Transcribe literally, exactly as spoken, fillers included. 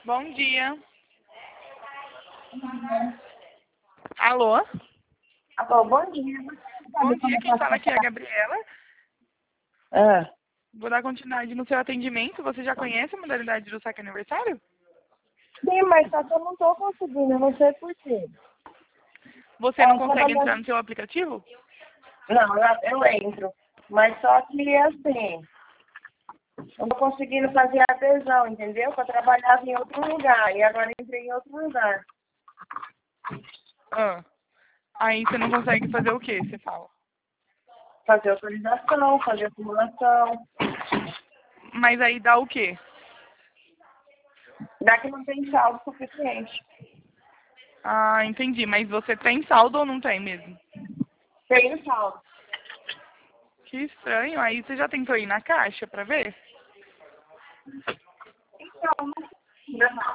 Bom dia. Alô? Alô, bom dia. Bom dia, quem fala aqui é a Gabriela. Ah, Vou dar continuidade no seu atendimento. Você já conhece a modalidade do saque aniversário? sim, mas só que eu não tô conseguindo, eu não sei por quê. Você não Ela consegue trabalhando- entrar no seu aplicativo? Não, eu, eu entro. Mas só que assim, eu não tô conseguindo fazer a adesão, entendeu? Porque eu trabalhava em outro lugar e agora entrei em outro lugar. Ah. Aí você não consegue fazer o quê, você fala? Fazer autorização, fazer acumulação. Mas aí dá o quê? Dá que não tem saldo suficiente. Ah, entendi. Mas você tem saldo ou não tem mesmo? Tenho saldo. Que estranho. Aí você já tentou ir na caixa pra ver? Então, não.